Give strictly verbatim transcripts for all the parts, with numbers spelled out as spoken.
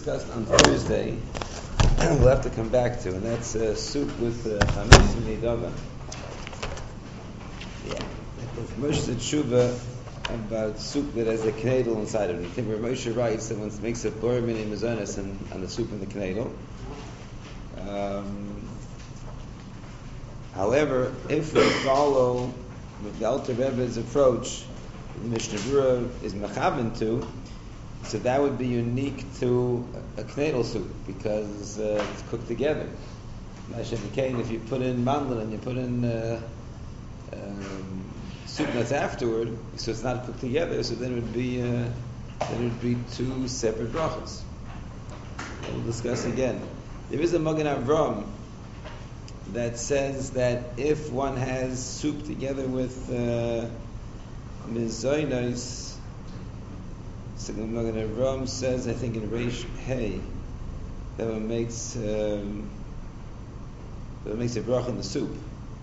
discussed on Thursday, we'll have to come back to, and that's uh, soup with chametz minei dagan. Yeah, Moshe Tshuva about soup that has a knedel inside of it. I think where Moshe writes that once makes a bor minei mezonos and on the soup in the knedel. Um, however, if we follow the Alter Rebbe's approach, the Mishnah Berurah is mechaven to. So that would be unique to a knedel soup because uh, it's cooked together. If you put in mandlin and you put in uh, um, soup nuts afterward, so it's not cooked together. So then it would be uh, then it would be two separate brachas. We'll discuss again. There is a Magen Avram that says that if one has soup together with uh, mezonos. So the Magen Avram says, I think in Reish Hey, that one makes um, that one makes a brach in the soup.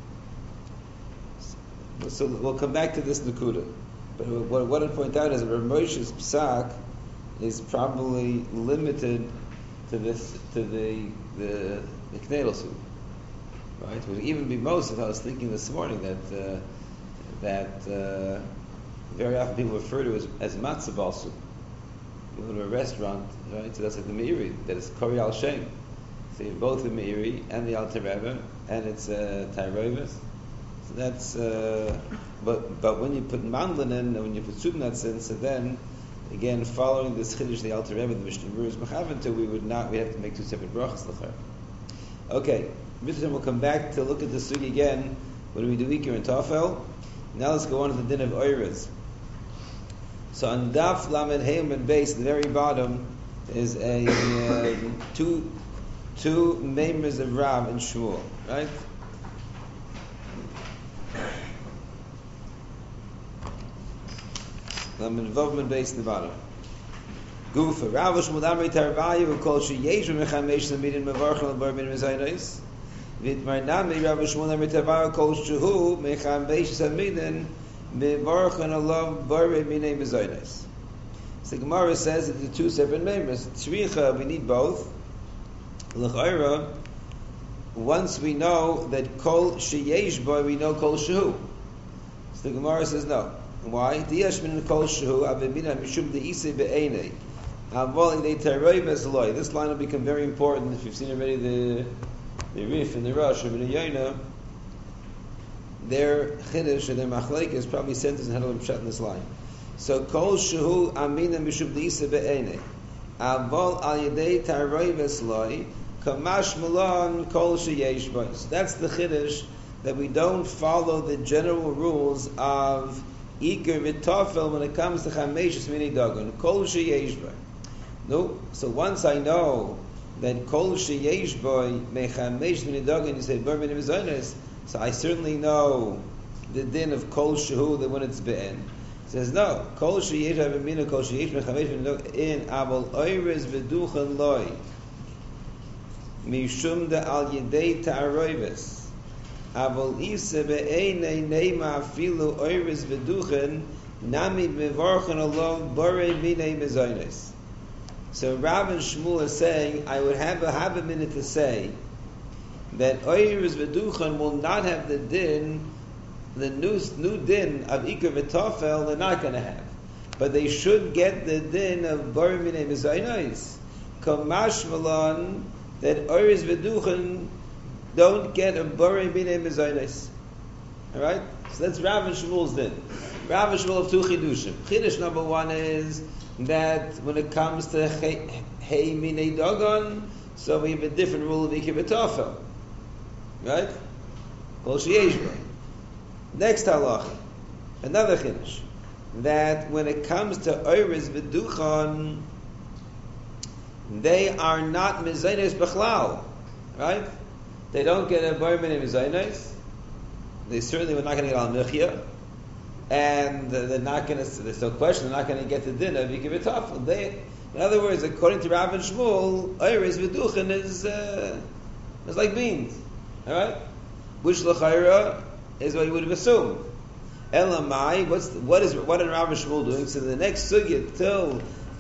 So we'll come back to this nakuda. But what, what I point out is that Rav Moshe's psak is probably limited to this to the the, the knedel soup, right? It would even be most. If I was thinking this morning that uh, that uh, very often people refer to as, as matzah ball soup. You go to a restaurant, right? So that's like the Meiri, that is Kori Al Shem. So you have both the Meiri and the Alter Rebbe, and it's uh, Tairovis. So that's, uh, but but when you put mandlin in, and when you put soup nuts in, so then, again, following this chiddush, the Alter Rebbe, the Mishnah Berurah is mechaven to, we would not, we have to make two separate brachas l'cher. Okay, Mitzvah will come back to look at the sugi again. When we do Iker and Tafel, now let's go on to the din of Oirez. So on Daf Lamed Heim and base, the very bottom is a uh, two two members of Rav and Shmuel, right? Lamed Vav and base, the bottom. Gufa Rav Shmuel Amrei Tarvayu who called she Yeshu Mechamesh Lamidin Mevarchel and Bar Min Mezainos. Vidmar Nami Rav Shmuel Amrei Tarvayu called Shehu Mechamesh Lamidin. So the Gemara says that the two separate members. Tzricha, we need both. L'chayra, once we know that kol sheyesh boy, we know kol shehu. So the Gemara says no. Why? Diyash min kol shehu avimina mishum deisei be'enei. Avol idei taroi bezloi. This line will become very important if you've seen already the the Rif and the Rosh of the Yoina. Their chiddush or their machlek is probably sentenced in Hadal Pshat in this line. So kol shehu amina mishub diisa be'ene avol al yedei taroi vesloi kamash malon kol sheyesh bois. That's the chiddush that we don't follow the general rules of Iker v'tofel when it comes to chameshus minei dagan kol sheyesh bois. No, so once I know that kol sheyesh bois mechamesh minei dagan, you say bar minei mezonos. So I certainly know the din of kol shehu that when it's be'en. Says no, kol sheyesh avimina kol sheyesh mechamesh in abol oirez v'duchen loy mishum de al yedei ta'aroives abol isa be'enei neima afilu oirez v'duchen nami mevarchen alov borei minei mezonos. So Rav and Shmuel are saying, I would have a, have a minute to say that Oirez v'duchen will not have the din, the new, new din of Iker v'tofel, they're not going to have. But they should get the din of Bar Minei Mezainos. Kamash Malon, that Oirez v'duchen don't get a Bar Minei Mezainos. Alright? So that's Rav and Shmuel's din. Rav and Shmuel have two chidushim. Chidush number one is that when it comes to Hey Minei Dagon, so we have a different rule of Iker v'tofel. Right? Kol sheyesh bo. Next halacha, another chiddush, that when it comes to oirez v'duchan, they are not mezainos b'chlal, right? They don't get a bar minei mezainos. They certainly were not going to get al mechia, and they're not going to. There's no question they're not going to get the din of Iker v'tofel. They, in other words, according to Rav and Shmuel, oirez v'duchan is uh, is like beans. All right, which l'chayra is what you would have assumed. Elamai, what's the, what is what are Rav and Shmuel doing? So the next sugya till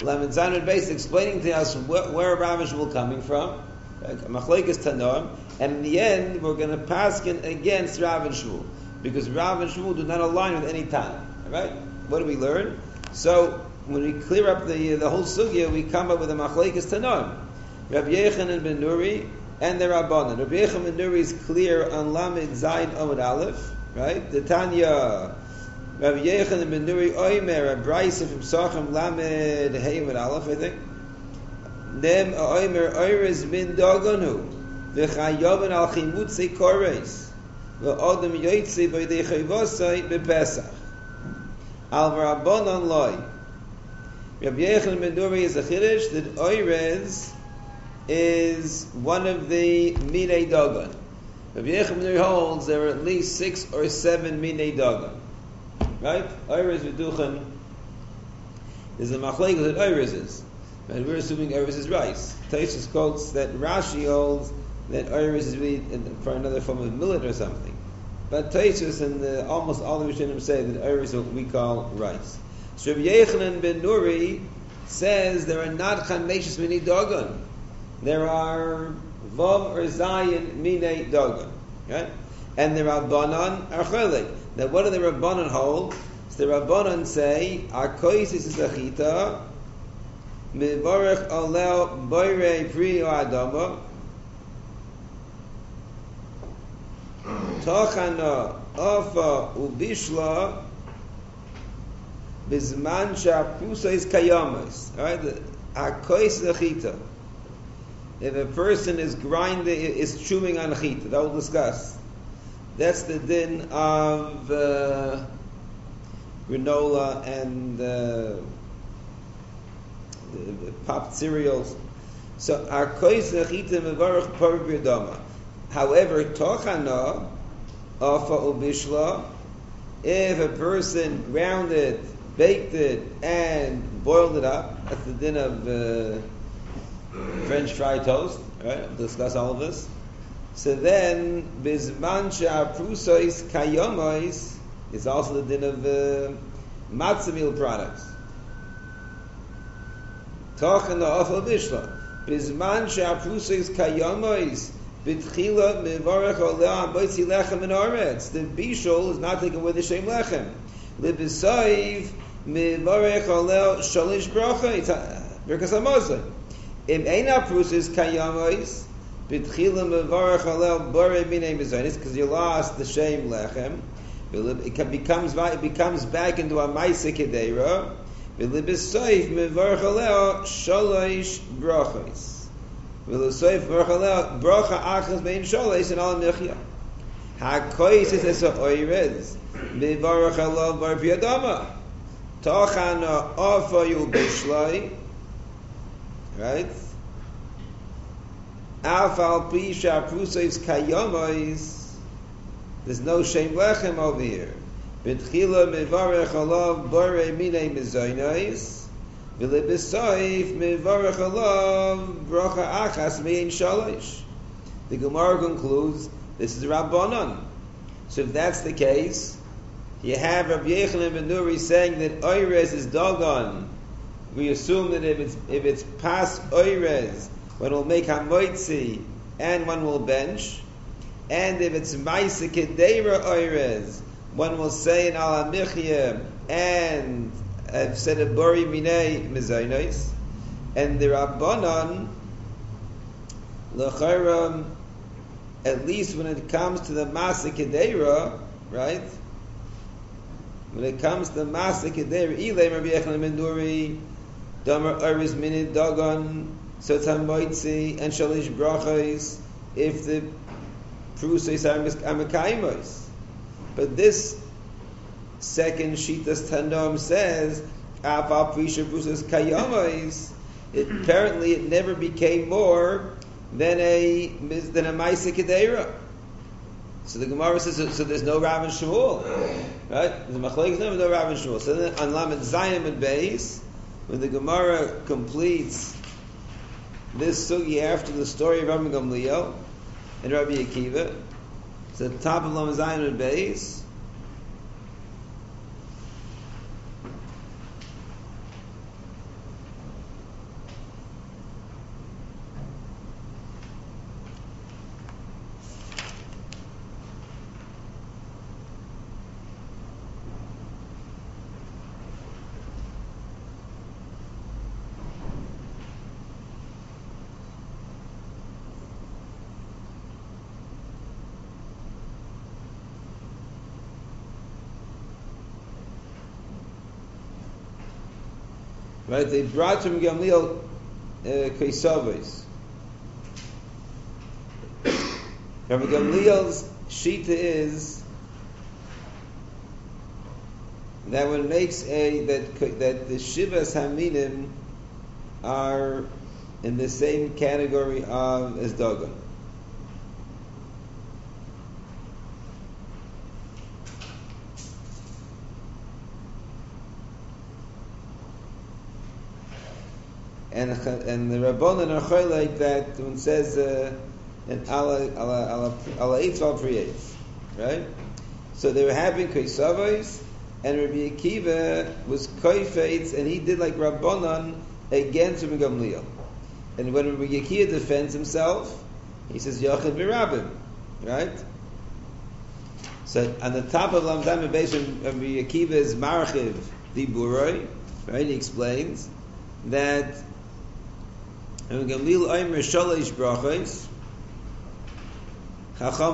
Lamed Zayin Beis explaining to us wh- where Rav and Shmuel coming from. Machlekes Tanoim, and in the end we're going to paskin against Rav and Shmuel because Rav and Shmuel do not align with any Tana. Right? What do we learn? So when we clear up the the whole sugya, we come up with a Machlekes Tanoim. Rabbi Yechanan ben Nuri and the Rabbanan. Rabbi Yechanan ben Nuri is clear on Lamed Zayin Amud Aleph. Right? The Tanya. Rabbi Yechanan ben Nuri Oimer, a Brisa from Sachem Lamed Hey Amud Aleph, I think. Nem Oimer Oiris min Doganu v'chayovan al chimutzi kores v'odem yoytzi v'ydei chayvosai b'Pesach al v'rabbanon loy. Rabbi Yechanan ben Nuri is a chiddush that Oiris is one of the Minei Dogon. Rabbi Yechanan ben Nuri holds there are at least six or seven Minei Dogon. Right? Oiris v'duchen is the machlekes that Oiris is. And we're assuming Oiris is rice. Taishas quotes that Rashi holds that Oiris is really for another form of millet or something. But Taishas and the, almost all the Rishonim say that Oiris is what we call rice. So Rabbi Yechanan ben Nuri says there are not Chameshis Minei Dogon. There are Vav or Zayin Minei Dogon. Right? And the Rabbanon are Cholik. Now what do the Rabbanon hold? So the Rabbanon say, our kois is a chita, Mivarech alel boirei pri adama Tochana afa ubishla bizman shaprusa is kayamas. All right, hakois lechita. If a person is grinding, is chewing on chita, that we'll discuss. That's the din of uh, granola and uh, popped cereals. So hakois lechita mivarech pari b'adama. However, tochana afa ubishla, if a person ground it, baked it, and boiled it up, that's the din of uh, French fried toast. Right? We'll discuss all of this. So then, bizman she'aprusois kayomois is also the din of uh, matzah meal products. Tochana afa ubishla, bizman she'aprusois kayomois. B'tchila mevarech oleh b'tzi lechem in aretz. The bishul is not taken with the shem lechem. L'b'sayv mevarech oleh shalish bracha. It's birkas hamazon. Im eina prusis kayamois b'tchila mevarech oleh borei minei mezonis, because you lost the shem lechem. It becomes it becomes back into a ma'aseh kedera. L'b'sayv mevarech oleh shalish brachos. V'losoif bracha achas bein sholes and al nechya. Hakois is as a oirez. Mivarach alav bar biyadama. Tochana afa yu bishlai. Right? Afal pisha prusois kayamois. There's no shem lechem over here. B'tchila mivarach alav barei minei mezoinais. The Gemara concludes this is Rabbanon. So if that's the case, you have Rabbi Yechanan ben Nuri saying that Oirez is Dogon. We assume that if it's if it's past Oirez, one will make Hamoitzi and one will bench, and if it's Ma'aseh Kedera Oirez, one will say in Al Hamichya and I've said a bori minei mezainos, and the Rabbanon l'chayram, at least when it comes to the Ma'aseh Kedera, right? When it comes to the Ma'aseh Kedera, ilay Rabbi Yechanan ben Nuri, damer oris minid dagon, so it's hamoitzi and shalish brachos if the prusos are mekayimos. But this second Shitas Tandom says, Aval Prisha Brusas Kayamois, apparently it never became more than a than a Ma'aseh Kedera. So the Gemara says, so, so there's no Rav and Shmuel. Right? The Machlekes never no Rav and Shmuel. So then on Lamed Zayin and Beis, when the Gemara completes this sugi after the story of Rabbi Gamliel and Rabbi Akiva, so at the top of Lamed Zayin and Beis, Right? They brought from Gamliel uh, Kaisavos. Rabbi Gamliel's shita is that one makes a that that the Shivas Haminim are in the same category of as Dagon. And and the Rabbanan are like that when it says uh, and ala ala ala ala eitz al priyetz, right? So they were having kaisavos, and Rabbi Akiva was koifetz, and he did like Rabbanan against Rabbi Gamliel. And when Rabbi Akiva defends himself, he says Yochid b'Rabbim, right? So on the top of Lamdam Beis, Rabbi Akiva is Marchiv Diburoi, right? He explains that Rabbi Gamliel Omer Shalish Brachos. But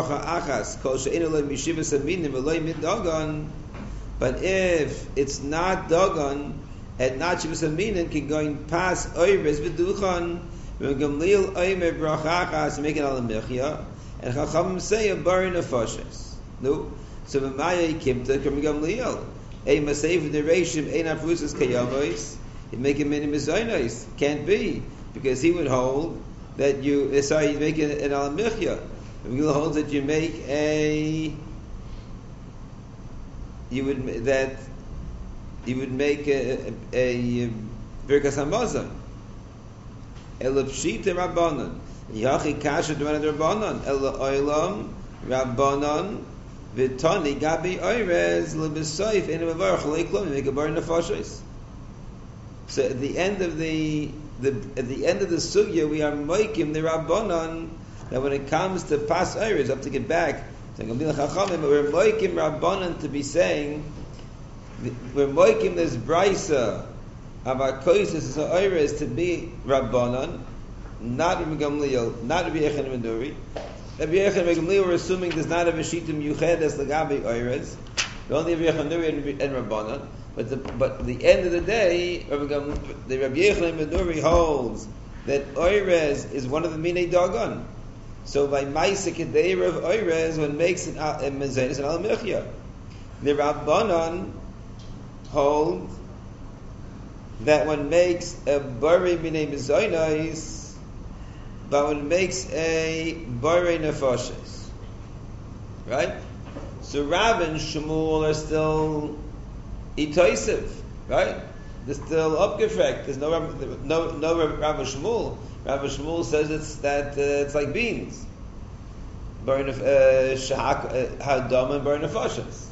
if it's not Dagon and not Shivas Aminin, can go and pass Oiris v'Duchan, Gamliel Omer Brachachas make it al Mechia, and Chachamim say a Bari Nefoshes. No, so B'Maya Kimta Kam Gamliel, a Masev Dereshim Ein Afrusas Kayavois, he make a mini Mizonos. Can't be, because he would hold that you. Sorry, you make it an al Mechia. Gamliel holds that you make a you would that you would make a a Birkas Hamazon Elapshita Rabbanon Yachi Kasha Dwana Rabbanon El Oilam Rabbanon Vitani Gabi Oirez Lebesoif in a Mavarch Leiklom make a bar nefashos. So at the end of the the at the end of the sugya we are making the Rabbanon. That when it comes to pas oiris, up to get back, we're moikim Rabbanan to be saying, we're moikim this brisa of our koises oiris to be Rabbanan, not Rabbi Gamliel, not Rabbi Yechon ben Nuri. Rabbi Yechon ben Gamliel we're assuming there's not a Meshitim Yuchedes Lagabi oiris. Only Rabbi Yechon ben Nuri and Rabbanan. But the but the end of the day, Rabbi Gam, the Rabbi Yechon ben Nuri holds that oiris is one of the minei Dagon. So by Maisa Kedeir of Oirez, one makes it a Mezenis and Al Mechia. The Rabbanon hold that one makes a Bari Minei Mezonos, but one makes a Bari Nefoshes. Right? So Rav and Shmuel are still Itoisiv, right? They're still upgefrekt. There's no no no Rav and Shmuel. Rav Shmuel says it's that uh, it's like beans, burn of shahak hadam and burn of fashas.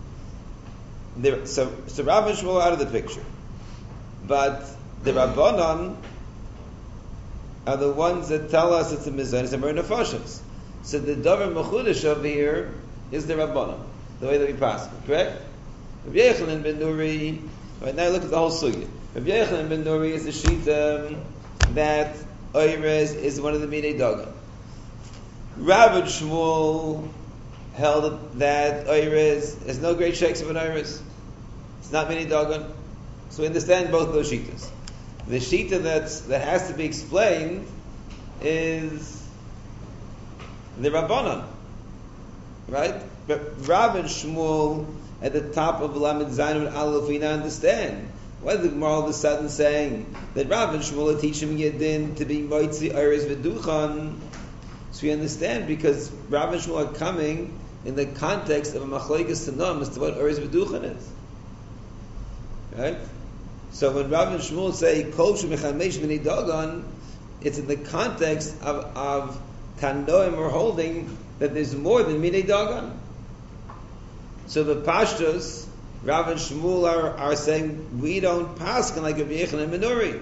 So so Rav and Shmuel are out of the picture, but the Rabbanon are the ones that tell us it's a mizanis and burn of fashas. So the davar mechudesh over here is the Rabbanon, the way that we pass it, correct? Rabbi Yechon ben Nuri. Right now, look at the whole sugya. Rabbi Yechon ben Nuri is the shita that Oirez is one of the Minei Dagon. Rav and Shmuel held that Oirez is no great shakes of an Oirez. It's not Minei Dagon. So we understand both those shitas. The shita that's, that has to be explained is the Rabbanon. Right? But Rav and Shmuel at the top of Lamed Zayin and Aleph, we now understand. Why is the Gemara all of a sudden saying that Rav and Shmuel are teaching Yedin to be Moitzi Oirez V'Duchan? So we understand because Rav and Shmuel are coming in the context of a Machlokes Tanam as to what Oirez V'Duchan is. Right? So when Rav and Shmuel say Kol Shemechameish Minei Dagon, it's in the context of, of Tanoim or holding that there's more than Minei Dagon. So the Pashtos, Rav and Shmuel are, are saying, we don't pass like Rabbi Yechon and Menuri.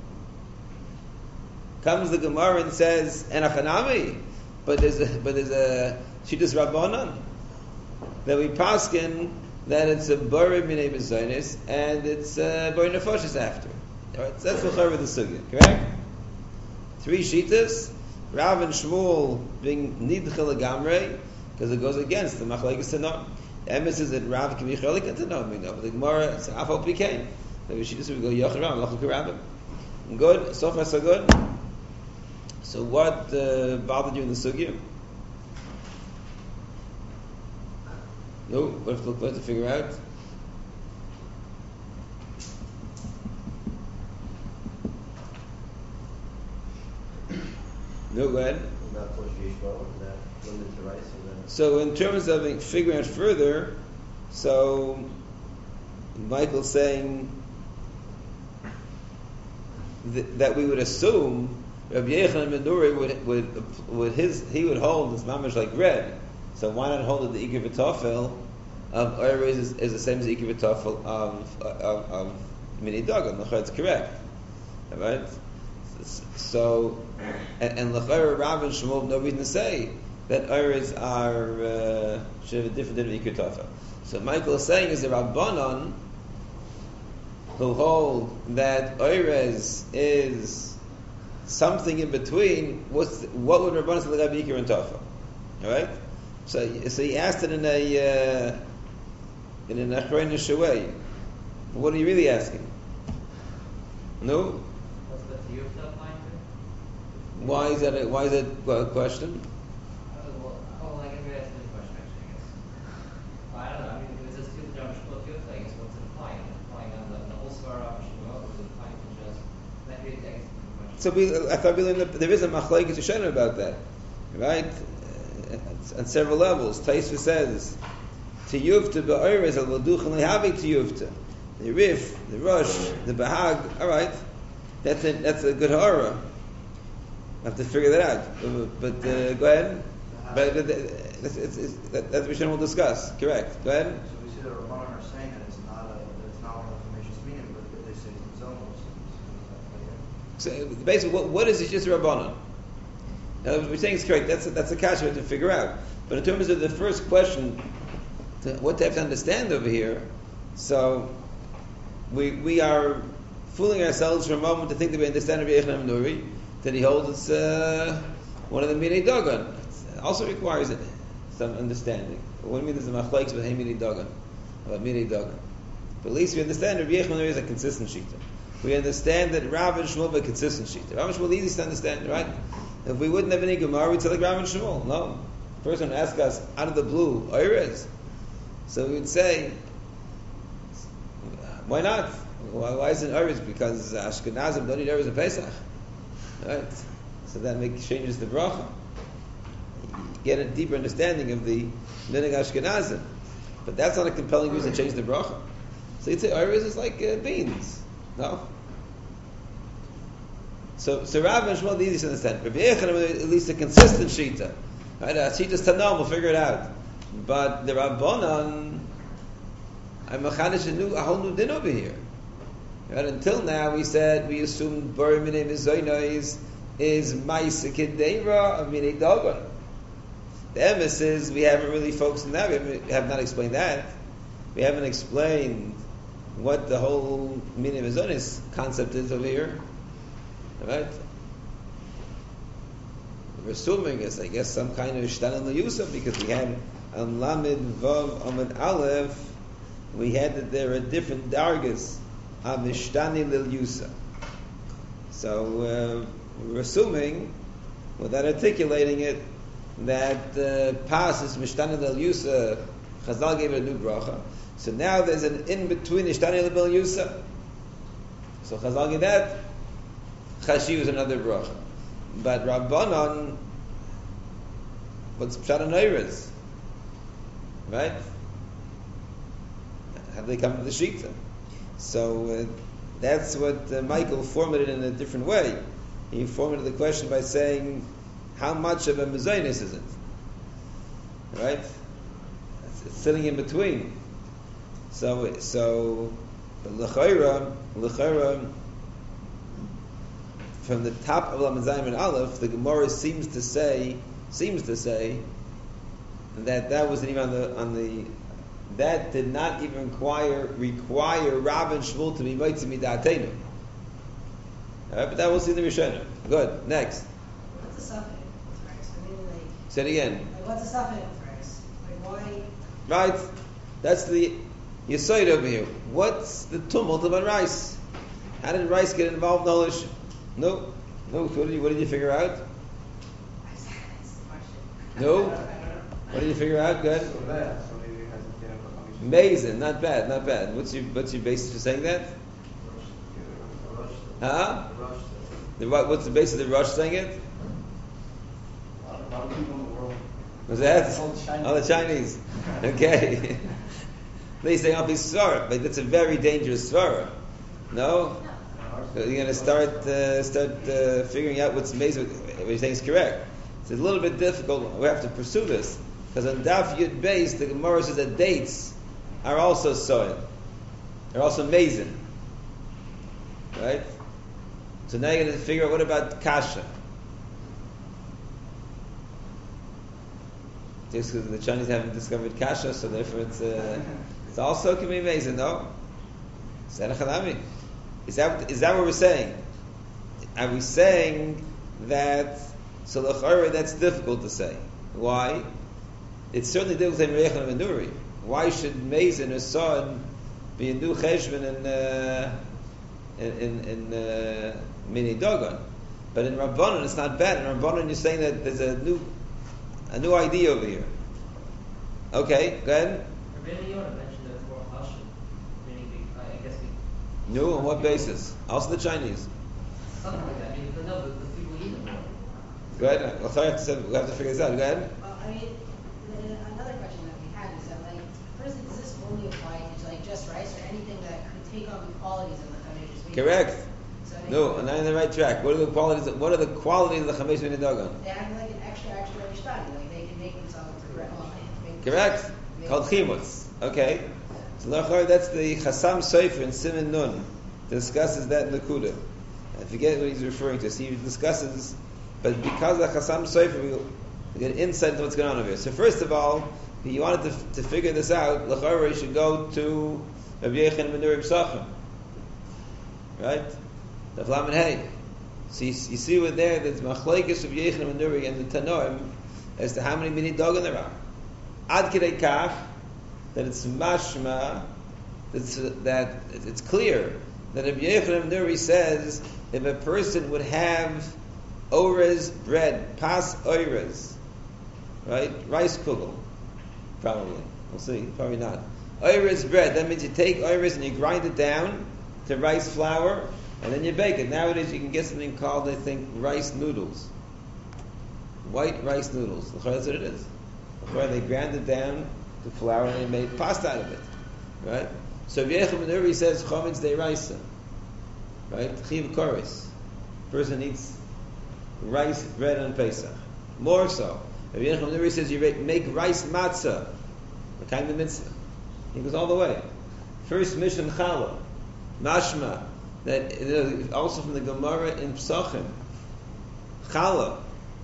Comes the Gemara and says, Enachanami, but there's a, but there's a Shittas Rabbanan, that we paskin that it's a Bari Minei Bezonis, and it's a Bari Nefoshes after. Alright, so that's the Chor of the Sugya, correct? Three Shittas, Rav and Shmuel being Nidche Legamrei, because it goes against the Machlokes Tanam. The emes is that Rav can be chelik and Tanam, you know. But the Gemara, it's Afal became Maybe she just would go Yochid Rambam, Lachuk Rambam. Good. So far, so good. So what uh, bothered you in the sugya? No. What if look? What to figure out? No. Go ahead. So in terms of figuring out further, so Michael's saying th- that we would assume Rabbi Yochanan ben Nuri would would would his he would hold this mamash like red. So why not hold it the Iker V'Tofel of Oirez is, is the same as the Iker V'Tofel of of, of Mini Dagan? It's correct, right? So and, and L'chayr Rav and Shmuel have no reason to say that Oirez are uh, should have a different than Iker V'Tofel. So Michael is saying is the Rabbanon who hold that Oirez is something in between. What's what would Rabbanon say like Iker and Tofel? All right. So, so he asked it in a uh, in an achronish way. What are you really asking? No. What's the view of that line? Why is that? A, why is that a question? Uh, well, oh, well, I guess we asked the question actually. I guess. Well, I don't know. I mean, it was just two John Shmuel view. I guess what's it implying? Implying on the, the whole svara of Shmuel, or is it implying to just that we text the question? So we, I thought we learned that there is a machlokes Yeshana about that, right? On several levels. Taisva says, Tiyuvta ba'oirez al vaduchan lehavi tiyuvta. The Rif, the Rosh, the Bahag, alright, that's a, that's a good horror. I have to figure that out. But, but uh, go ahead. But uh, it's, it's, it's, that, that's what Hashem will discuss. Correct. Go ahead. So we see that Rabbanan are saying that it's not a, that it's not one of the information's meaning, but they say it's zonos. So basically, what, what is it just Rabbanan? Now, what we're saying is correct. That's a, that's a kasha we have to figure out. But in terms of the first question, to, what they have to understand over here, so we we are fooling ourselves for a moment to think that we understand Rabbi Yochanan ben Nuri, that he holds it's uh, one of the Minei Dagan. It also requires some understanding. What do you mean there's a machlokes with Minei Dagan? About Minei Dagan. But at least we understand Rabbi Yochanan ben Nuri is a consistent shita. We understand that Rav and Shmuel are a consistent shita. Rav and Shmuel is easy to understand, right? If we wouldn't have any Gemara, we'd say like Rav and Shmuel. No. The person asked us out of the blue, Oirez. So we would say, why not? Why, why isn't Oirez? Because Ashkenazim don't eat Oirez in Pesach. Right? So that makes changes the bracha. You get a deeper understanding of the Minig Ashkenazim. But that's not a compelling reason to change the bracha. So you'd say Oirez is like uh, beans. No? So, so Rav and Shmuel, the easiest to understand. Rabbi Yochanan, at least a consistent shita. Right? A shita's tanom, we'll figure it out. But the Rabbanan, I'm machadish a new, a whole new din over here. Right? Until now, we said we assumed Bari Minei Mizoynos is Ma'aseh Kedeira of Minei Dagan. The emes is we haven't really focused on that. We have not explained that. We haven't explained what the whole Minei Mizoynos concept is over here. Right? We're assuming it's, I guess, some kind of Ishtan L'Yusuf, because we had on Lamed Vav Amid Aleph, we had that there are different dargas of Ishtani L'Yusuf. So uh, we're assuming, without articulating it, that uh, Pas is Mishtani L'Yusuf. Chazal gave it a new bracha. So now there's an in between Ishtani L'Yusuf. So Chazal gave that. Chashi was another bracha. But Rabbanon, what's Pshat and Oirez? Right? How do they come to the Shita? So uh, that's what uh, Michael formulated in a different way. He formulated the question by saying, how much of a Mezainis is it? Right? It's, it's sitting in between. So, so, L'chayra, L'chayra, from the top of Lamed Zayin and Aleph, the Gemara seems to say, seems to say that that wasn't even on the on the that did not even require require Rav and Shmuel to be Moitzi Midatenu. Alright, but that we'll see in the Rishonim. Good. Next. What's a suffix with rice? I mean, like. Say it again. Like, what's a suffix with rice? Like, why? Right. That's the Yesod over here. What's the tumult about rice? How did rice get involved in the whole issue? No, no. What did you, what did you figure out? That's the question. No. What did you figure out? Good. So bad, so maybe it hasn't been a commission. Amazing. Not bad. Not bad. What's your what's your basis for saying that? Huh? The, what, what's the basis of the Rosh saying it? A lot of people in the world. Was that? All the Chinese. Oh, the Chinese. Okay. They say I'll be svara, but that's a very dangerous svara. No? So you're going to start uh, start uh, figuring out what's amazing. What you're saying is correct. It's a little bit difficult. We have to pursue this because on Daf Yud Beis, the Gemara says that dates are also soil. They're also amazing, right? So now you're going to figure out what about kasha. Just because the Chinese haven't discovered kasha, so therefore it's uh, it's also can be amazing, no? Is that is that is that what we're saying? Are we saying that so l'chorah that's difficult to say? Why? It's certainly difficult to say Merechon and Menuri. Why should Mezin or Son be a new cheshbon in uh, in in, in uh, Mini Dogon? But in Rabbanon it's not bad. In Rabbanon you're saying that there's a new a new idea over here. Okay, go ahead. Rabbeinu Yonah mentioned that for Hashem, meaning we, I guess we, New on what basis? Also the Chinese. something like that. I mean, no, the, the people eat them more. Go ahead. I'll tell you to, we have to figure this out. Go ahead. Well, I mean, the- another question that we had is that, like, first, does this only apply to, like, just rice or anything that could take on the qualities of the Chamesh? Correct. So anything- No, and I'm on the right track. What are the qualities? What are the qualities of the Chamesh Mini Dogon? They have, like, an extra, extra rishtani, like, they can make themselves progress. Well, make Correct. make- Called chimutz. Okay. So Lachor, that's the Chasam Sofer in Siman Nun. Discusses that in the Kuda. I forget what he's referring to. So he discusses, but because of Chasam Sofer, we we get insight into what's going on over here. So first of all, if you wanted to, to figure this out, Lachor, you should go to Rabbi Yechon ben Nuri B'Sachem. Right? The Flamin Hay. So you, you see over there, there's Machlekes of Yechon ben Nuri and the Tanoim as to how many mini dogan there are. Ad Kidei Kach, that it's mashma, that's, uh, that it's clear that Rabbi Yechon Nuri says if a person would have orez bread, pas orez, right, rice kugel, probably, we'll see, probably not. Orez bread, that means you take orez and you grind it down to rice flour, and then you bake it. Nowadays you can get something called, I think, rice noodles, white rice noodles. That's what it is. They ground it down to flour and they made pasta out of it, right? So Yechon ben Nuri says chometz deiraisa, right? Chiv koris, person eats rice bread on Pesach. More so, Yechon ben Nuri says you make rice matzah, the kind of mitzvah. He goes all the way. First mission challah, mashma, that you know, also from the Gemara in Psachim, challah.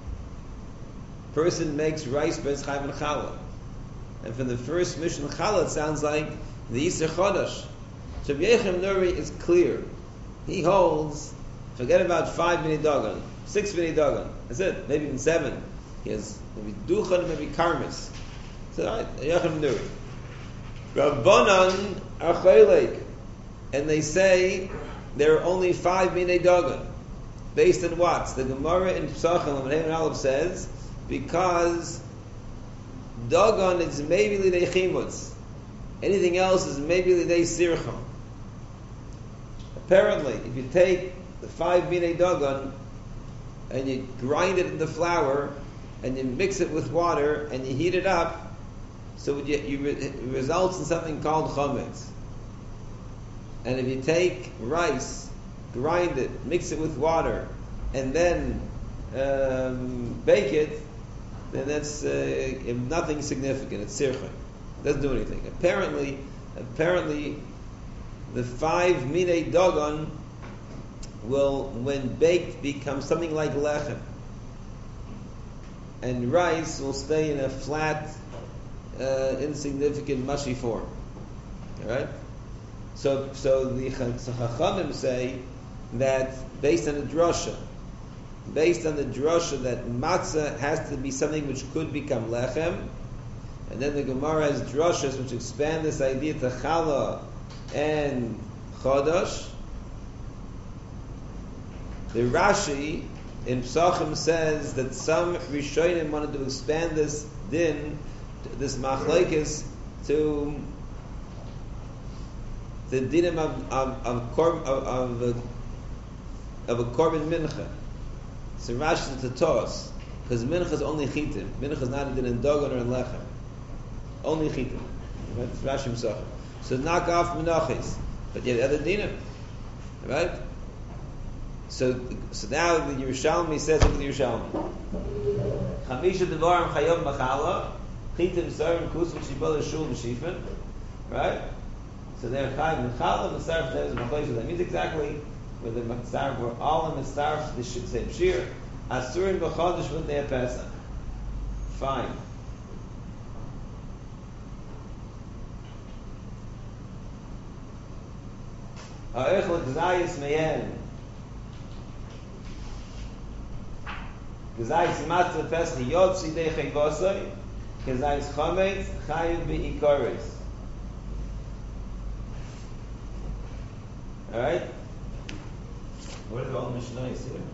Person makes rice bread chayv and challah. And from the first mission challah, it sounds like the Yisr Chodesh. So Yechon Nuri is clear. He holds, forget about five mini dogan, six mini dogan. That's it. Maybe even seven. He has maybe duchan, maybe karmis. So right, Yechon Nuri. Rabbanan are chaylik, and they say there are only five mini dogan. Based on what? The Gemara in Psachim, and Aleph says, because dogon is maybe lidei chimutz. Anything else is maybe lidei sircha. Apparently, if you take the five minei dogon and you grind it into flour and you mix it with water and you heat it up, so you, you, it results in something called chometz. And if you take rice, grind it, mix it with water, and then um, bake it, then that's uh, nothing significant. It's sircha. It doesn't do anything. Apparently, apparently, the five minei dogon will, when baked, become something like lechem, and rice will stay in a flat, uh, insignificant, mushy form. All right. So, so the Chachamim say that based on the drasha. Based on the drasha that matzah has to be something which could become lechem, And then the Gemara has drushes which expand this idea to challah and chodosh. The Rashi in Pesachim says that some Rishonim wanted to expand this din, this machlekes, to the dinim of of of, korb, of, of, a, of a korban mincha. So Rashi to toss because mincha is only chitim. Mincha is not a din in dogon or in lechem. Only chitim. Right? It's Rashi Pesachim. So knock off menachis, but yet other dinim, right? So, so now the Yerushalmi says, look at the Yerushalmi. Chamisha devarim chayom machala, chitim sarim kusum shibol shul v'shifin, right? So they're chayim machala, masarf says machloshes. That means exactly where the masarf were all in the masarf the same shir. Asurin v'chodesh v'nei Pesach. Fine. Ha'ech l'gzayis meyen. Gzayis matzah pesach yotzi dechei vosoi, gzayis chometz chayiv be'ikoris. All right. What are the old Mishnayos here?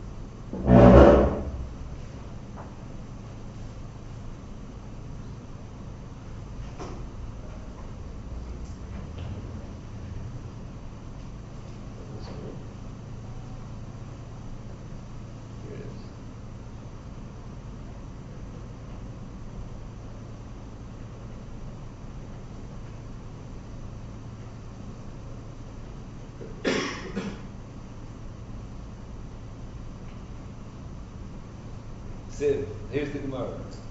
Here's the Gemara.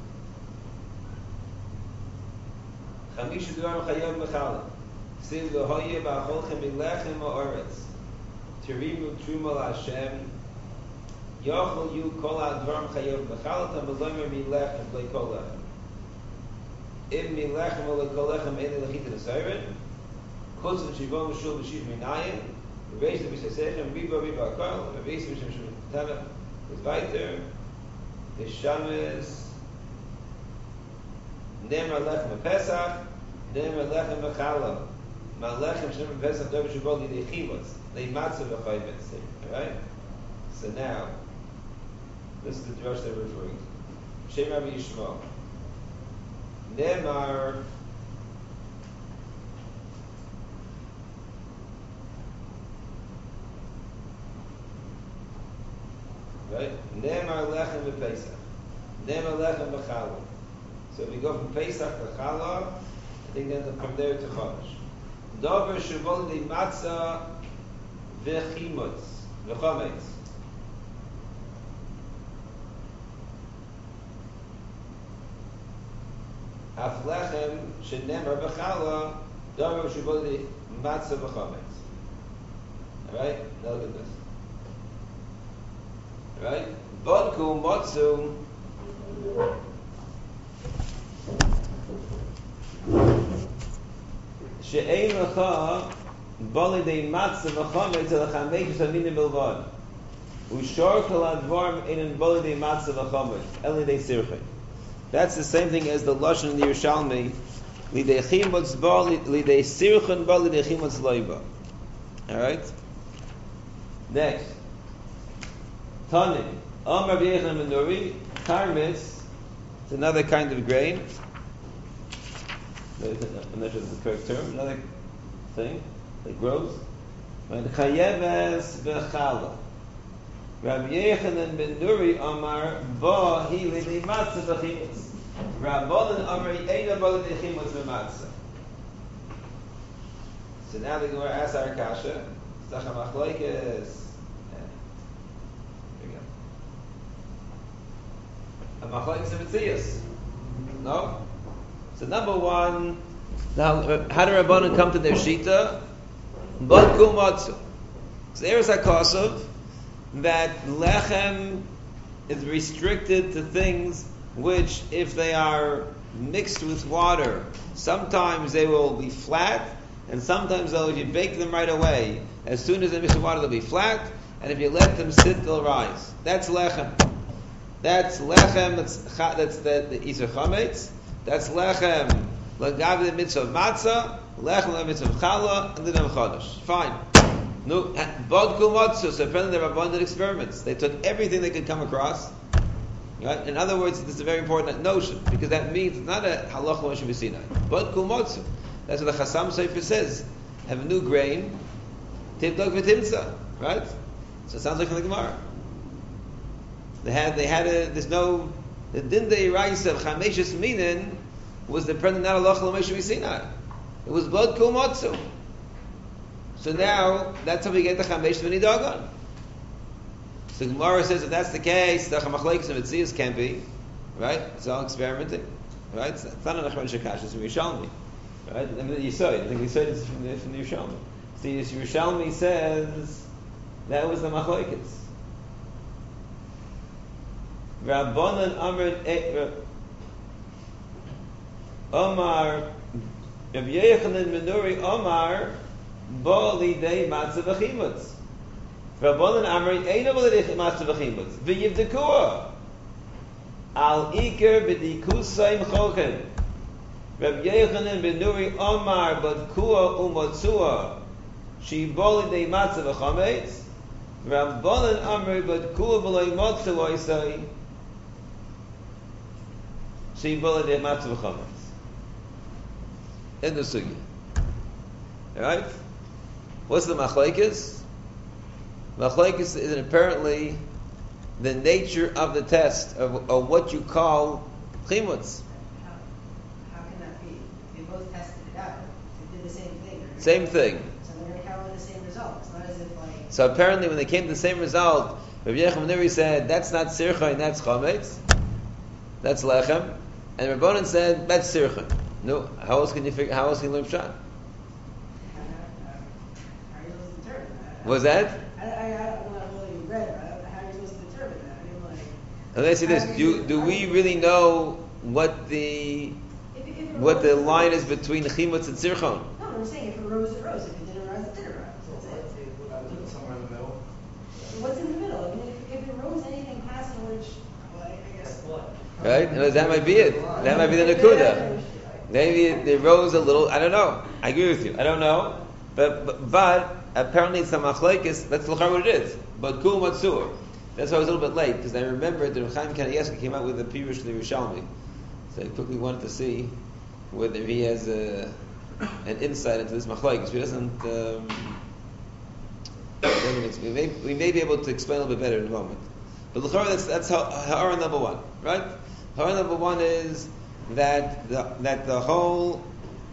Chamisha duram chayom mechala. Siv v'hoye ba'acholchem milechem ha'oretz. Tirimu truma l'Hashem. Yochel yu kol ha'dvarim chayom mechala. Tam b'zomer milechem v'lei kol lechem. Im milechem v'lei kol lechem eni l'chita n'sayren. Chutz v'shivon v'shul v'shiv minayin. V'beis v'b'sesechem riba riba akal. V'beis v'shem tana. It's weiter. The Shames Nemer Lechem Pesach, Nemer Lechem Mechala. Ma Lechem Shem Pesach Dov Shabbat Lidei Chivos. They matzah v'chayvetz. All right. So now, this is the drush they're referring to. Shem Rabbi Yishmael. Nemer Right? Ne'emar lechem v'Pesach. Ne'emar lechem v'chala. So if we go from Pesach to Chala, I think then from there to Chodesh. Dover shevol de matzah v'chimotz v'chometz. Af lechem she'ne'emar v'chala dover shevol de matzah v'chometz. All right? Now look at this. Right? Bodku motzu she'ein lecha bali dei matzah v'chometz l'chamesh aminim bilvad u'shor kol advarim einen bali dei matzah v'chometz eli dei sirchei. That's the same thing as the lashon in the Yerushalmi lidei chimotz bali lidei sirchen bali lidei chimotz loiba. All right. Next. Tani, Am Rabbi Yechon ben Nuri, Karmis, it's another kind of grain. I'm not sure if it's the correct term. Another thing that grows. And Chayeves v'chala. Rabbi Yechon ben Nuri Amar Ba Hi Lidei Matzah v'chimutz. Rabbanan Amar Eina Ba Lidei Chimutz v'matzah. So now the Gemara asks our kasha. Tzach HaMachloikes. A machlokes of Mitzias. No? So number one, now how do Rabbanan come to their shita? Bodku matzu. So there is a kosov that lechem is restricted to things which, if they are mixed with water, sometimes they will be flat, and sometimes they'll, if you bake them right away, as soon as they mix with water, they'll be flat, and if you let them sit, they'll rise. That's lechem. That's lechem, that's, that's the, the Isur Chametz. That's lechem lagav the mitzvah of matzah, lechem the mitzvah of challah, and the Yom Chodesh. Fine. No, bodku matzah. So apparently there are abundant experiments. They took everything they could come across. Right? In other words, this is a very important notion because that means it's not a halacha Moshe B'Sinai. Bodku matzah. That's what the Chasam Sofer says. Have a new grain, tibdok v'timtza. Right? So it sounds like from the Gemara. They had, they had a, there's no, the din de'iraisa of chameshes minin was the present not halacha Moshe B'Sinai. It was bodku matzah. So now, that's how we get the chamesh v'nidagon. So Gemara says if that's the case, the chamachlekes and mitzias can't be, right? It's all experimenting, right? It's not an achron shakash, it's from Yerushalmi, right? I mean, Yisoid, I think Yisoid is from the, from the Yerushalmi. So Yerushalmi says that was the machlekes. Rabbanan Amr Omar Rabbi Yochanan Menuri Omar Bali Dei Matzah V'Chimutz. Rabbanan Amri Eino Bali Dei Matzah V'Chimutz. V'Yivdekua Al Iker B'Dikusayim Chochen. Rabbi Yochanan Ben Nuri Omar Badkua Umotzua She Bali Dei Matzah V'Chametz. Rabbanan Amri Badkua B'Loi Motzua Oisai She Bali Dei Matzah V'Chametz. In the sugi. Alright? What's the machlekes? Machlekes is apparently the nature of the test of, of what you call chimutz. How, how can that be? They both tested it out. They did the same thing. Right? Same thing. So they're going to come with the same result. It's not as if like... So apparently when they came to the same result, Rabbi Yechon Nuri said, that's not sircha and that's chametz. That's lechem. And Rabbanan said, that's sircha. No, how else can you figure, how else can you learn pshat? Was that? I, I, I don't know whether you read it, but how are you supposed to determine that? I mean, like... Let me say this, do, do we really know what the If, if it what the rose, line is between chimutz and sirchon? No, I'm saying if it rose, it rose. If it didn't rise, it didn't rise. That's it. Somewhere in the middle. What's in the middle? I mean, if, if it rose anything past which, well, I I guess... What? Right? And that might be it. That might be the nakuda. Maybe it, it rose a little, I don't know. I agree with you. I don't know. But but, but apparently it's a machlekes, that's what it is. But kul matzur. That's why I was a little bit late, because I remembered that Chaim Kanievsky came out with a pirush of the Yerushalmi. So I quickly wanted to see whether he has a, an insight into this machlekes. He doesn't, um, we, may, we may be able to explain a little bit better in a moment. But l'chorah, that's, that's ha'ara number one, right? Ha'ara number one is that the, that the whole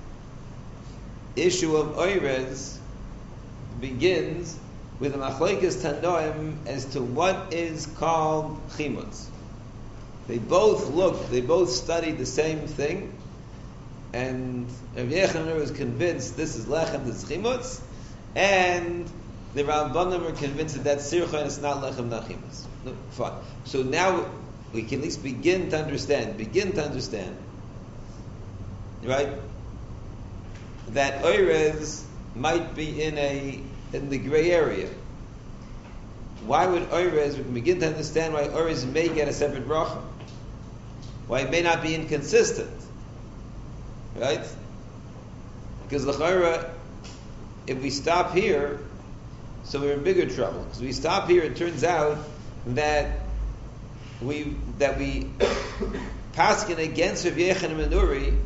issue of oirez begins with a machlekes tanoim as to what is called chimutz. They both looked, they both studied the same thing, and Rabbi Yechanan was convinced this is lechem, this is chimutz, and the Rabbanim were convinced that that's sircha and it's not lechem, not chimutz. No, fine. So now we can at least begin to understand, begin to understand, right, that oirez might be in a in the gray area. Why would oirez? We can begin to understand why oirez may get a separate bracha. Why it may not be inconsistent, right? Because l'chayra, if we stop here, so we're in bigger trouble. Because we stop here, it turns out that we that we paskin against Rav Yochanan Menuri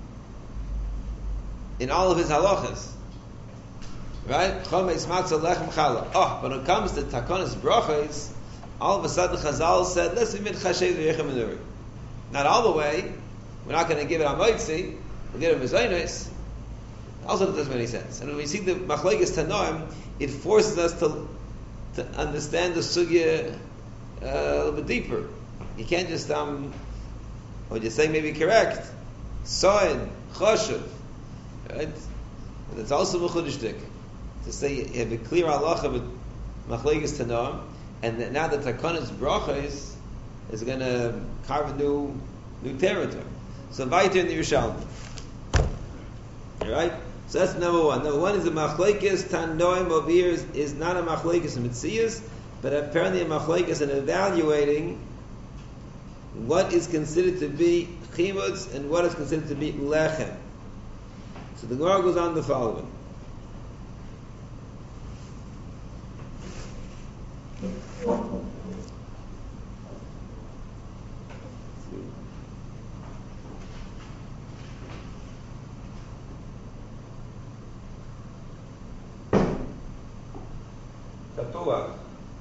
in all of his halachas. Right? Chometz, matzah, lechem, challah. Oh, when it comes to takonis brachos, all of a sudden Chazal said, let's admit chashev Rav Yochanan Menuri. Not all the way. We're not going to give it a moitzi. We'll give it a mezainis. Also, it doesn't make any sense. And when we see the machlekes tanoim, it forces us to to understand the sugya uh, a little bit deeper. You can't just um, what you're saying may be correct. Soin, choshev, right? But it's also mechudishdik to say you have a clear halacha with machlekes tanoim, and that now the takonis brachos is going to carve a new new territory. So weiter in the Yerushalmi. Alright? So that's number one. Number one is the machlekes tanoim over here is, is not a machlekes in Metzias, but apparently a machlekes in evaluating what is considered to be chimutz and what is considered to be lechem. So the Gemara goes on the following. Tapuach.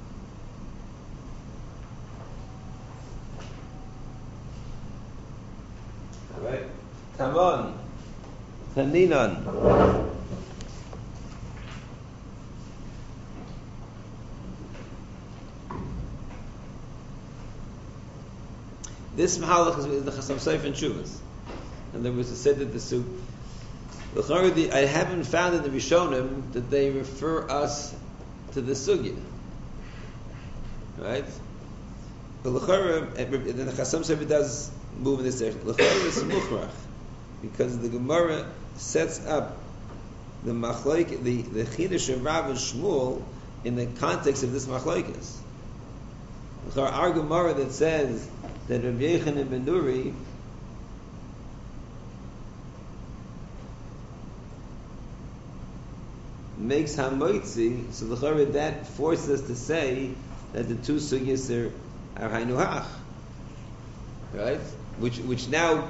All right. Tamon. Taninan. This mahalach is the Chasam Sofer and Shuvas, and there was a said that the soup. I haven't found in the Rishonim that they refer us to the sugya, right? But l'chara, then the Chasam Sofer does move in this direction. L'chara is muchrach because the Gemara sets up the machlok, the the chiddush of Rav and Shmuel in the context of this machlokes. L'chara, our Gemara that says that Rabbi Yochanan ben Nuri makes hamoitzi, so the that forces us to say that the two sugyas are are hainuhach, right? Which which now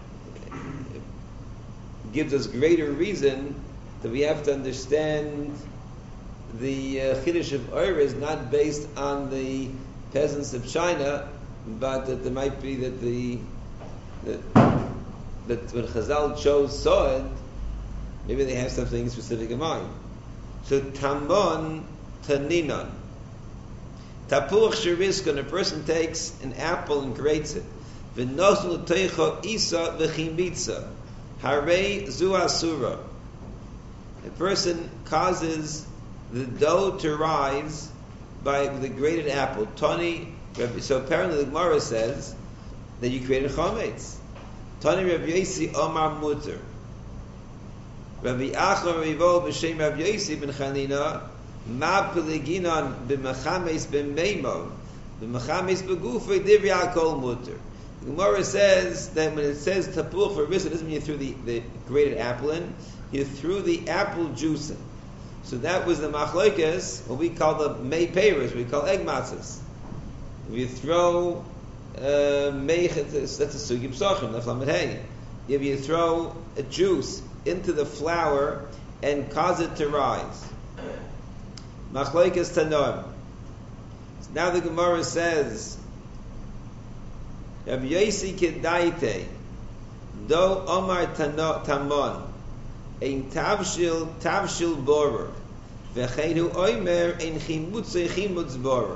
gives us greater reason that we have to understand the uh, chiddush of Ur is not based on the peasants of China, but that there might be that the that, that when Chazal chose Sod, maybe they have something specific in mind. So Tambon Taninon. Tapuach Shiriskon, a person takes an apple and grates it. V'nosnu teicho isa v'chimitza. Harei zu asura. A person causes the dough to rise by the grated apple. Tani, so apparently the Gemara says that you created chometz. Tani Rav Yosi Omar Mutter. Rabbi Achor Rivo b'Shem Rav Yosi ben Chanina Ma Peleginon b'Mechames b'Meimon b'Mechames b'Gufay Divri Akol Mutter. The Gemara says that when it says tapuch for risa, it doesn't mean you threw the, the grated apple in, you threw the apple juice in. So that was the machlokes, what we call the mei peiros, we call egg matzahs. If you throw uh, mei, that's a sugi psochim, neflam hey. If you throw a juice into the flour and cause it to rise. Machlokes tanom. So now the Gemara says, Rabbi Yosi kedaite, do Omar tamon, ein tavshil tavshil borer, v'cheinu oimer ein chimutz chimutz borer.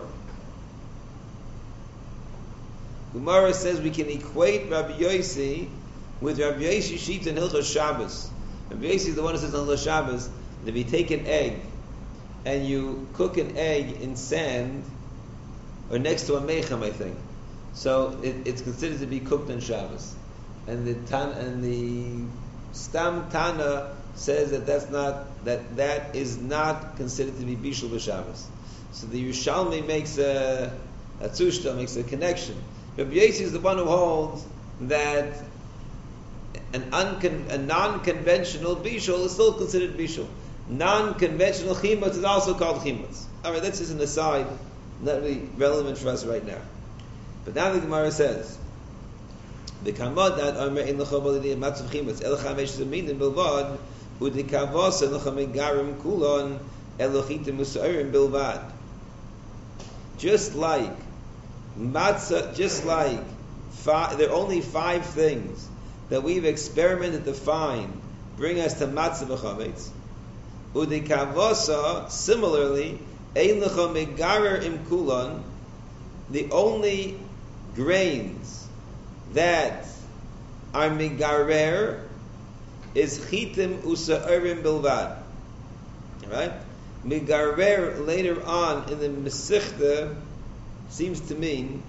Gemara says we can equate Rabbi Yosi with Rabbi Yosi sheet and Hilchos Shabbos. Rabbi Yosi is the one who says in Hilchos Shabbos that if you take an egg and you cook an egg in sand or next to a mechem, I think. So it, it's considered to be cooked on Shabbos, and the tan and the Stam Tana says that that's not that that is not considered to be bishul b'Shabbos. So the Yerushalmi makes a a tzushta, makes a connection. Rabbi Yosi is the one who holds that an uncon, a non-conventional bishul is still considered bishul. Non-conventional chimutz is also called chimutz. All right, that's just an aside, not really relevant for us right now. But now the Gemara says, the kamod that omer in l'chobol l'di matzav chimutz el chamesh zeminim bilvad u'dikavos el chamegarim kulon el lochitim u'sa'arim bilvad. Just like matzah, just like five, there are only five things that we've experimented to find bring us to matzah v'chametz. U'dikavosa, similarly, ein l'chamegarim im kulon, the only grains that are megarer is chitim usa'arim bilvad. Right? Megarer later on in the Mesichta seems to mean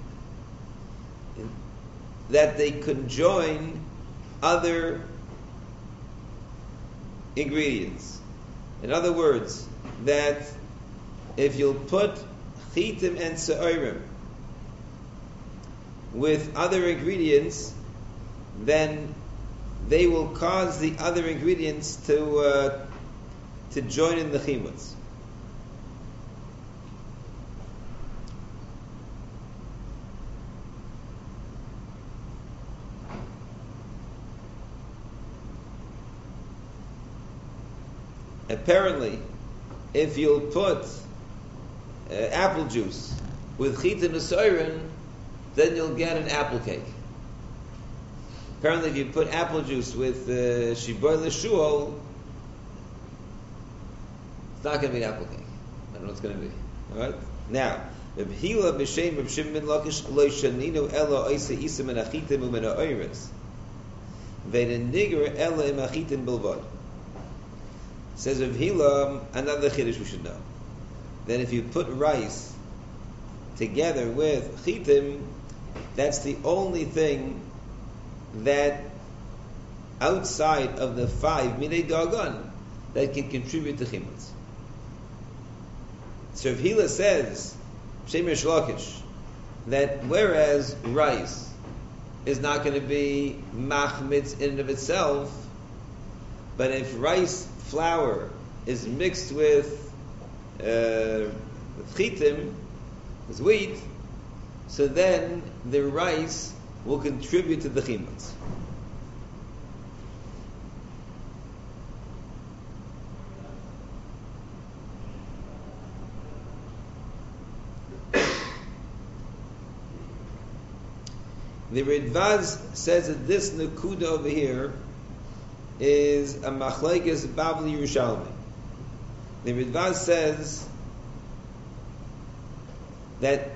that they conjoin other ingredients. In other words, that if you'll put chitim and sa'arim with other ingredients, then they will cause the other ingredients to uh, to join in the chimutz. Apparently, if you'll put uh, apple juice with chitin u'soirin, then you'll get an apple cake. Apparently, if you put apple juice with uh, shiboy l'shuol, it's not going to be an apple cake. I don't know what it's going to be. All right. Now, Reb Hila b'shem Reb Shimon ben Lakish lo shaninu elo oisa isa min achitim u'min ha'oiris ve'en niger elo im achitim bilvad. Says Reb Hila, another chiddush we should know. That if you put rice together with chitim, that's the only thing that outside of the five minei dagan that can contribute to chimutz. So Reb Hila says, Shemer Shlakish, that whereas rice is not going to be machmitz in and of itself, but if rice flour is mixed with uh, with chitim, with wheat, so then the rice will contribute to the chimutz. The Ridvaz says that this Nakuda over here is a machlekes Bavli Yerushalmi. The Ridvaz says that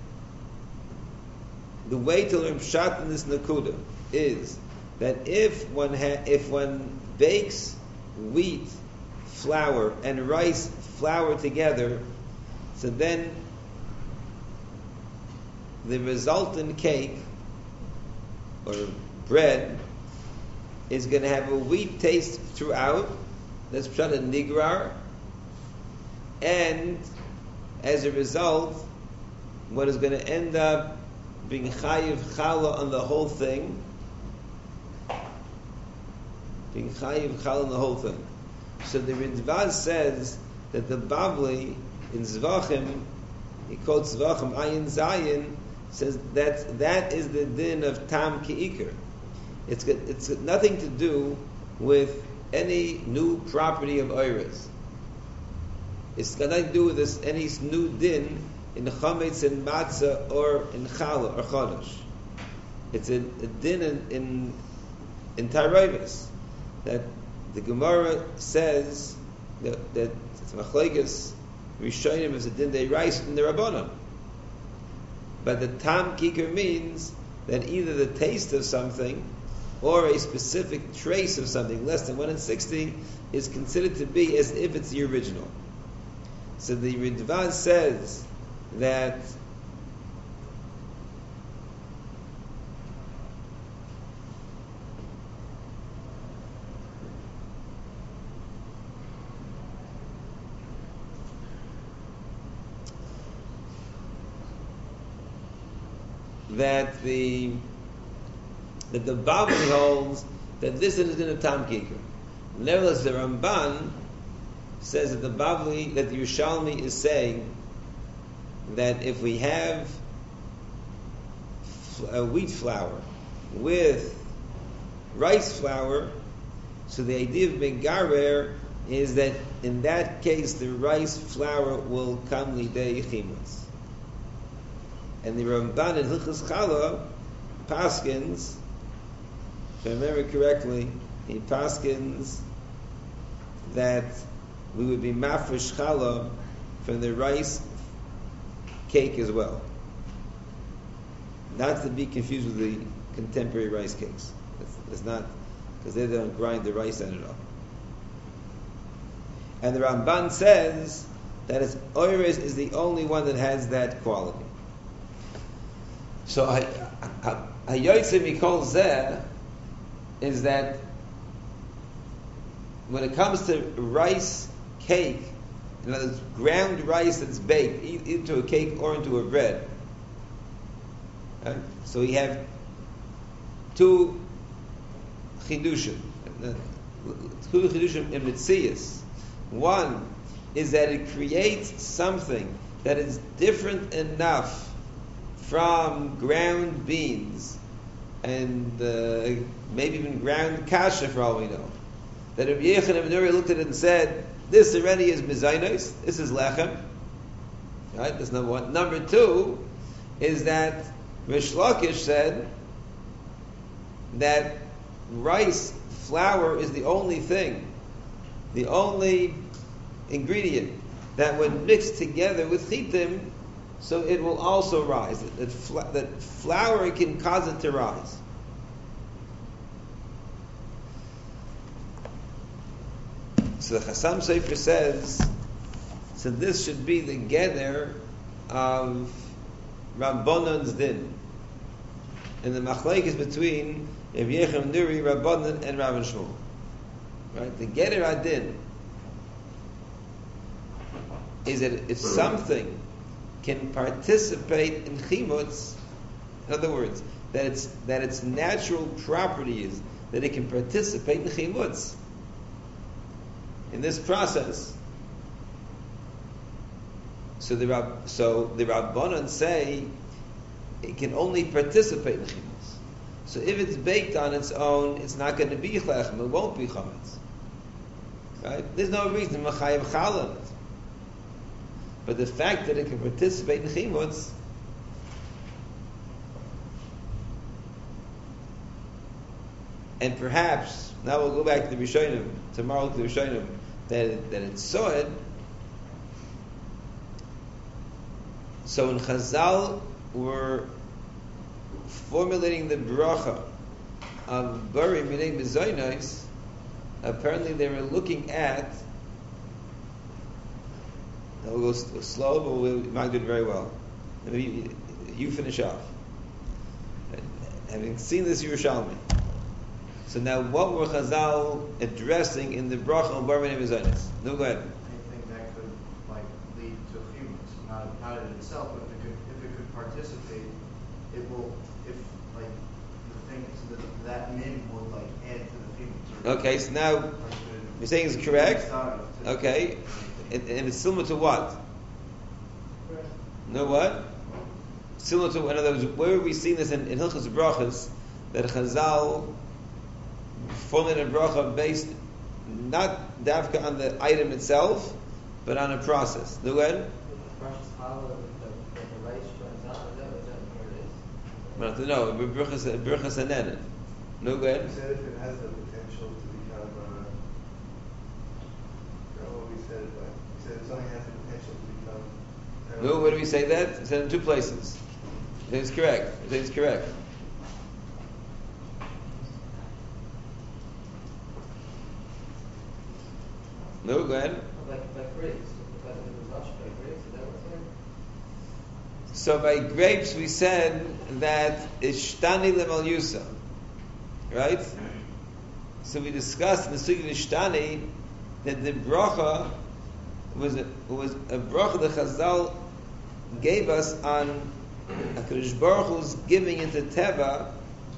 the way to learn pshat in this Nakuda is that if one ha- if one bakes wheat flour and rice flour together, so then the resultant cake or bread is going to have a wheat taste throughout. That's pshat and nigrar, and as a result, what is going to end up being chayiv challah on the whole thing, being chayiv challah on the whole thing. So the Ridvaz says that the Bavli in Zvachim, he quotes Zvachim Ayin Zayin, says that that is the din of tam ki'ikr. It's got, it's got nothing to do with any new property of oiras. It's got nothing to do with this any new din in chametz and matzah or in challah or chodesh. It's a, a din in in, in Taryvus that the Gemara says that, that it's machlekes rishonim is a din they rice in the Rabbanon. But the tam kikr means that either the taste of something or a specific trace of something less than one in sixty is considered to be as if it's the original. So the Ridvan says that that the that the Bavli holds that this is in a tam kikr. Nevertheless, the Ramban says that the Bavli, that the Yerushalmi is saying that if we have a wheat flour with rice flour, so the idea of megarer is that in that case the rice flour will come lidei chimutz. And the Ramban in Hilchos Challah paskins, if I remember correctly, he paskins that we would be mafresh challah from the rice cake as well. Not to be confused with the contemporary rice cakes. It's, it's not, because they don't grind the rice in at all. And the Ramban says that its oiris is the only one that has that quality. So Hayotzei Mikol Zeh is that when it comes to rice cake, in other words, ground rice that's baked either into a cake or into a bread, Right? So we have two chidushim, two chidushim in Mitzias. One is that it creates something that is different enough from ground beans and uh, maybe even ground kasha for all we know. That Rabbi Yochanan ben Nuri looked at it and said, this already is mezainos, this is lechem. Right? That's number one. Number two is that Rish Lakish said that rice flour is the only thing, the only ingredient that when mixed together with chitim, so it will also rise. That, that, fl- that flour can cause it to rise. So the Chassam Sofer says, so this should be the gather of Rabbanon's din. And the machlek is between Rabbi Yochanan Nuri, Rabbanon, and Rav and Shmuel. Right? The gather adin is that if something can participate in chimutz, in other words, that its that its natural property is that it can participate in chimutz. In this process, so the Rab, so the Rabbanan say it can only participate in chimutz. So if it's baked on its own, it's not going to be chlechem. It won't be chametz. Right? There's no reason machayev chal on it. But the fact that it can participate in chimutz, and perhaps now we'll go back to the Rishonim tomorrow to the Rishonim that it, that it saw it. So when Chazal were formulating the bracha of Bari Minei Mezainos, apparently they were looking at. Now we'll go slow, but we might do it very well. Maybe you finish off. Having seen this Yerushalmi. So now what were Chazal addressing in the bracha of Bar Minei Mezainos? No, go ahead. Anything that could like lead to chimutz, not not in itself, but if it could if it could participate, it will if like the thing so that that min will like add to the chimutz. Okay, so now you're saying it's correct. Okay, and, and it's similar to what? No what? Similar to, in other words, where have we seen this in, in Hilchos Brachas that Chazal formulated a bracha based not davka on the item itself, but on a process. No good? No, Birchas Hanenin. No good? We said if it has the potential to become, uh, I don't know what we said, but we said if something has the potential to become. No, where do we say that? We said in two places. I think it's correct. I think it's correct. No, go ahead. Like, like grapes, because it was washed by grapes, is that what's there? So by grapes we said that ishtani lemal yusa, right? So we discussed in the sugi ishtani that the bracha was a, was a bracha that Chazal gave us on HaKadosh Baruch Hu's giving into Teva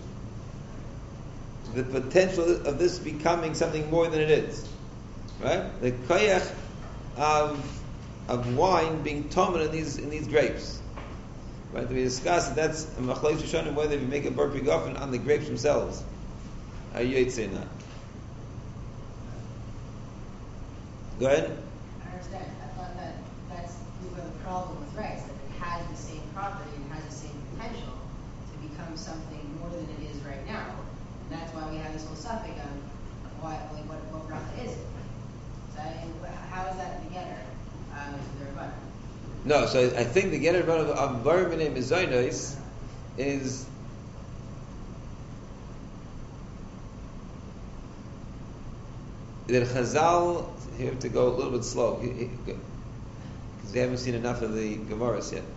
the potential of this becoming something more than it is. Right? The koyach of of wine being tomen in these in these grapes. Right? We discussed that that's a machlokes rishonim whether you make a bar pigofen on the grapes themselves. Are you saying that? Go ahead. I understand. I thought that that's where the problem with rice, that it has the same property and has the same potential to become something more than it is right now. And that's why we have this whole suffix of why, like, what, what bracha is it? So I mean, how is that together? Um, no, so I think the getter of of Bar Minei Mezainos is that Chazal. You have to go a little bit slow because we haven't seen enough of the Gemaras yet.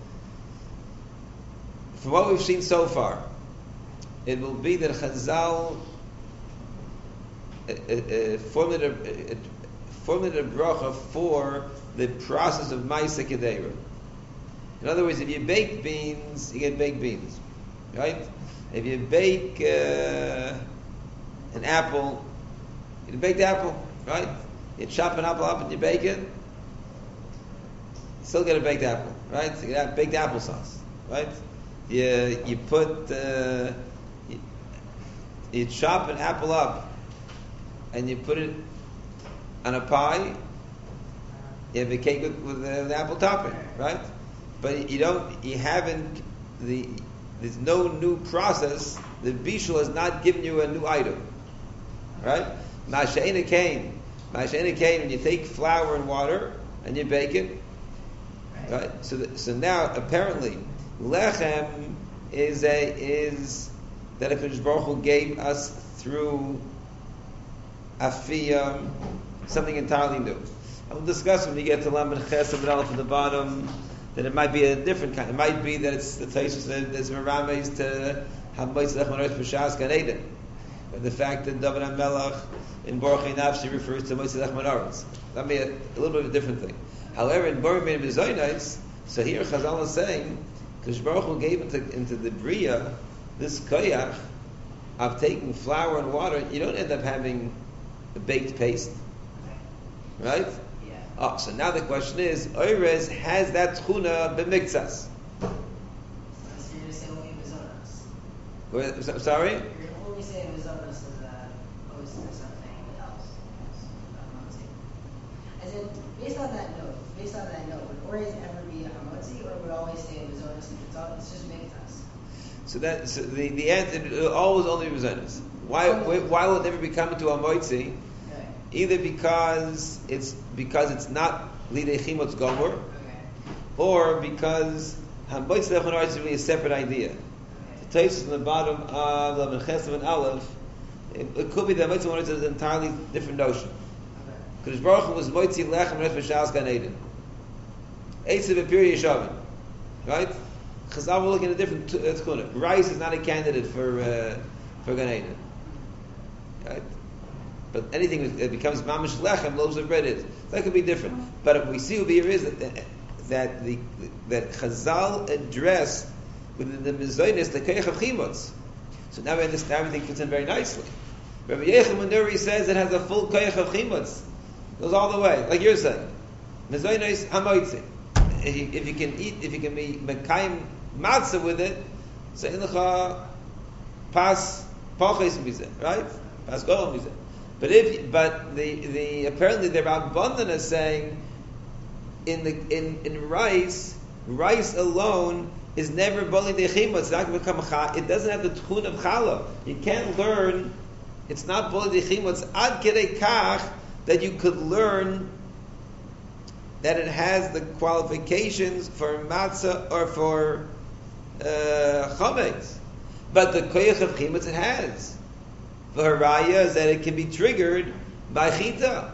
From what we've seen so far, it will be that Chazal uh, uh, formulated a, formulated a bracha for the process of Ma'aseh Kedeira. In other words, if you bake beans, you get baked beans. right? If you bake uh, an apple, you bake the apple, right? You chop an apple up and you bake it. You still get a baked apple, right? So you get baked applesauce, right? You you put uh, you, you chop an apple up and you put it on a pie. You have a cake with, with an apple topping, right? But you don't, you haven't, the there's no new process. The bishul has not given you a new item, right? Masha'ina kain, masha'ina kain. When you take flour and water and you bake it, right? So, the, so now apparently lechem is a is that HaKadosh Baruch Hu gave us through afiyah, something entirely new. I will discuss when we get to Lamed Ches and Aleph at the bottom that it might be a different kind. It might be that it's the Taisus that there's Merames to Hamoitz Lechmanos B'Shas Gan Eden. But the fact that David HaMelech in Baruch Nafshi refers to Moitz Lechmanos. That may be a, a little bit of a different thing. However, in Baruch Min B'Zoynos, so here Chazal is saying, because Baruch Hu gave into, into the Bria this koyach of taking flour and water, you don't end up having a baked paste. Right? Yeah. Oh, so now the question is, Oirez has that tchuna b'miktsas. So you're going to say only Mizonos. Where- so- Sorry? You're going to only say Mizonos as a opposed to something else. As in, based on that note, based on that note, would Ores ever be a Hamotzi, or would always say Mizonos if it's, all, it's just Miktas? So that so the the answer it will always only represents. Why why why will it never become into a moitzi? Okay. Either because it's because it's not lidei chimotz gomor, Okay. or because hamoitzi lechon is really a separate idea. The Taisus in the bottom of Lamed Ches and Aleph, it, it could be that moitzi lechon is an entirely different notion. Okay. Because Baruch Hu was moitzi lechem res b'shas gan eden. Eitzah b'piri yeshavim, right? Chazal will look at a different t- uh, tchuna. Rice is not a candidate for uh, for gan eden, right? But anything that becomes mamish lechem, loaves of bread is. That could be different. But what we see over here is that that the that Chazal addressed within the mezainis the koyach of chimutz. So now we understand everything fits in very nicely. Rabbi Yechim Nuri says it has a full koyach of chimutz. Goes all the way, like you're saying. Mezainis hamoitzi. If you, if you can eat, if you can be mekayim matzah with it, so in the pas pachis mizeh, right? Pas golem mizeh. But if but the the apparently the Rabbanan is saying in the in, in rice, rice alone is never bali dechima. It's not going to become cha. It doesn't have the tchun of challah. You can't learn. It's not bali dechima. It's ad kedei kach that you could learn that it has the qualifications for matzah or for uh, chametz. But the koyach of chimetz it has. The haraya is that it can be triggered by chita.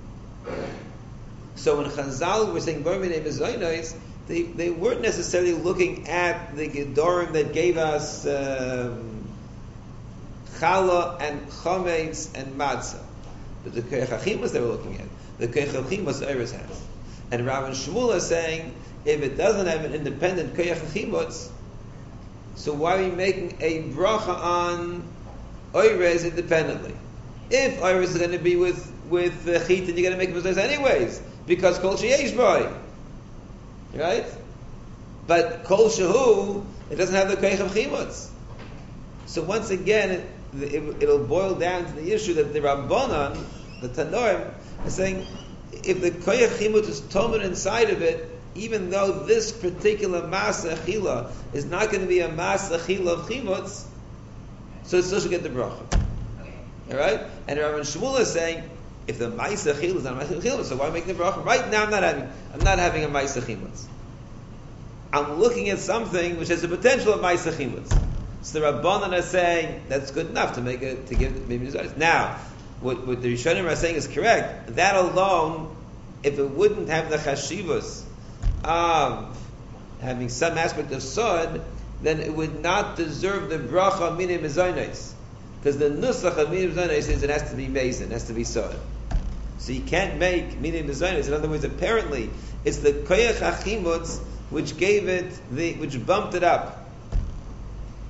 So when Chazal were saying Bar Minei Mezainos, they they weren't necessarily looking at the gedorim that gave us um, challah and chametz and matzah, but the koyach achimus they were looking at. The koyach achimus Oris has, and Rav and Shmuel are saying if it doesn't have an independent koyach achimus, so why are we making a bracha on Oires independently? If Oires is going to be with with uh, chit, then you're going to make mezainos anyways, because kol sheyesh boy, right? But kol shehu, it doesn't have the koyach of chimutz. So once again, it, it, it'll boil down to the issue that the Rabbanan, the Tanoim, are saying if the koyach chimutz is tomer inside of it, even though this particular masa achila is not going to be a masa achila of chimutz, so it still should get the bracha. Okay. All right, and Rabban Shmuel is saying if the ma'aseh chilus is not a ma'aseh chilus, so why make the bracha? Right now, I'm not having, I'm not having a ma'aseh chilus. I'm looking at something which has the potential of ma'aseh chilus. So the Rabbanan are saying that's good enough to make it to give maybe desires. Now, what, what the Rishonim are saying is correct. That alone, if it wouldn't have the chashivus of having some aspect of sod, then it would not deserve the bracha minei mezainos. Because the nusach of minei mezainos is it has to be mezin, it has to be sod. So you can't make minei mezainos. In other words, apparently it's the koyach achimutz which gave it the, which bumped it up.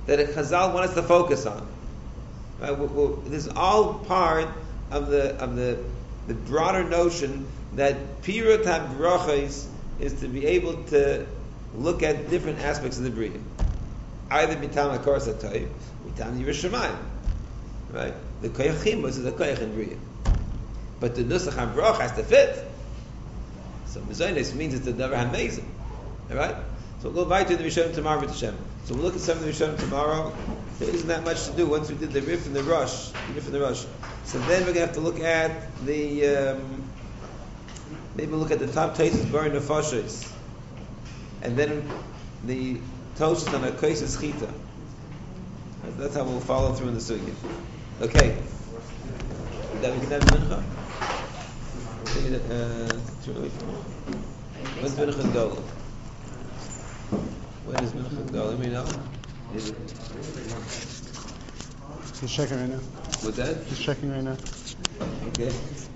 that a Chazal want us to focus on. Right? We're, we're, this is all part of the of the the broader notion that Pirut HaBrachos is to be able to look at different aspects of the Bria. Either Bitam HaKoros HaToiv, Bitam Yerushalayim. Right? The Koyach Chimus is a Koyach in Bria. But the Nusach HaBrach has to fit. So Mezainis means it's a Davar HaMezim. Alright? So we'll go back to the Rishonim tomorrow with Hashem. So we'll look at some of the Rishonim tomorrow. There isn't that much to do once we did the Rif and the Rush. The Rif and the Rush. So then we're going to have to look at the, um, maybe we'll look at the top Taisus Bar Nefashos. And then the Toshis on a Kaisis Chita. That's how we'll follow through in the Sugya. Okay. That we can have Mincha? Uh, When's Mincha Gdola? When is Mincha Gdola? Let me know. Is it? He's checking right now. What's that? He's checking right now. Okay.